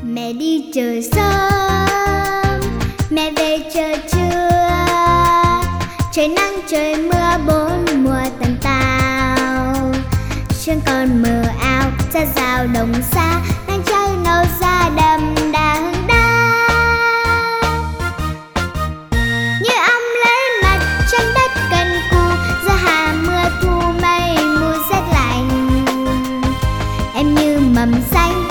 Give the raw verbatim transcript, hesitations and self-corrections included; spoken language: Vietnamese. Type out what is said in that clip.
Mẹ đi chợ sớm, mẹ về chợ trưa. Trời nắng trời mưa bốn mùa tần tao. Sương còn mờ ảo ra rào đồng xa. Nắng trai nâu ra đậm đà hương đá. Như ong lấy mặt trên đất cần cù. Giữa hà mưa thu mây mù rét lạnh. Em như mầm xanh